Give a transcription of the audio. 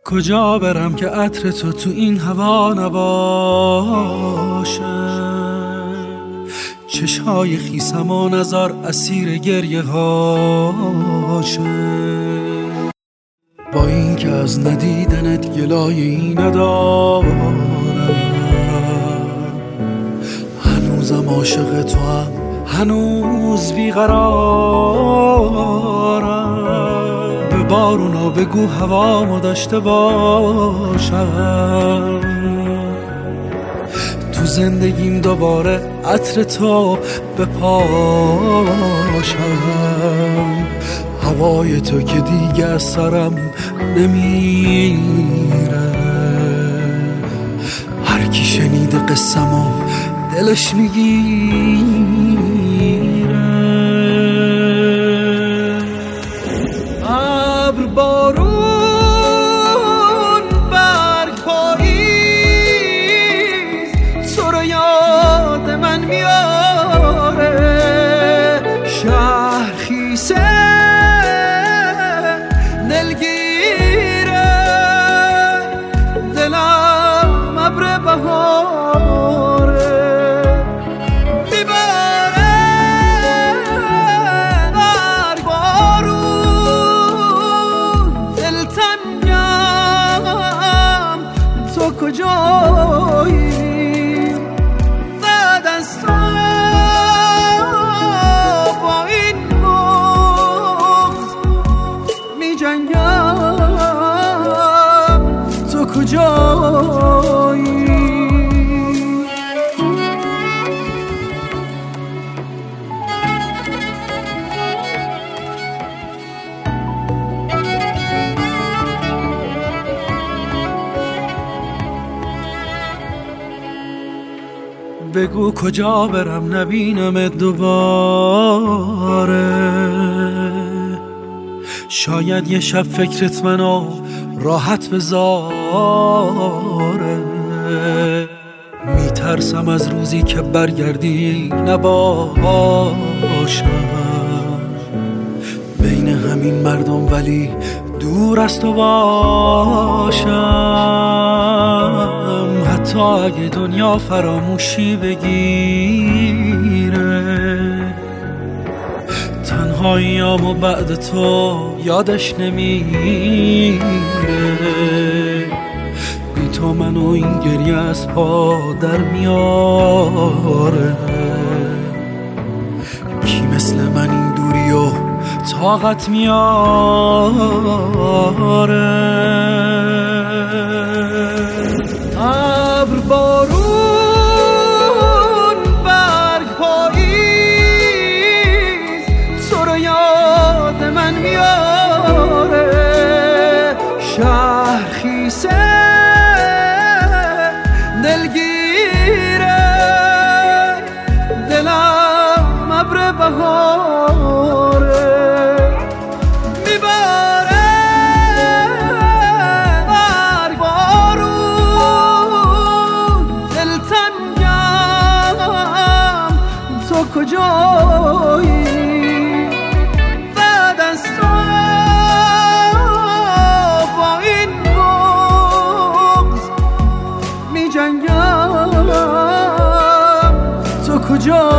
کجا برم که عطر تو این هوا نباشه؟ چشهای خیسم و نظر اسیر گریه هاشه. با این که از ندیدنت گلایی ندارم، هنوزم عاشق تو هم، هنوز بیقرارم. به بارونا بگو هوامو داشته باشم، تو زندگیم دوباره عطر تو بپاشم. هوای تو که دیگه از سرم نمیره، هر کی شنیده قصه‌مو دلش میگیره. ابر بارون برگ پاییز تو رو یاد من میاره. شهر خیسه دلگیره، دلم ابر بهاره. میباره برگ بارون، دلتنگم تو کجایی؟ بعد از تو با این بغض می جنگم، تو کجایی؟ بگو کجا برم نبینم دوباره. شاید یه شب فکرت منو راحت بذاره. میترسم از روزی که برگردی نباشم بین همین مردم، ولی دور از تو باشم. حتی اگه دنیا فراموشی بگیره، تنهاییامو بعد تو یادش نمیره. بی تو منو این گریه از پا در میاره. کی مثل من این دوریو طاقت میاره؟ ابر بارون برگ پاییز تو رو یاد من میاره. شهر خیسه دلگیره، دلم ابر بهاره. میباره برگ بارون، دلتنگم تو کجایی؟ بعد از تو با این بغض می جنگم، تو کجایی؟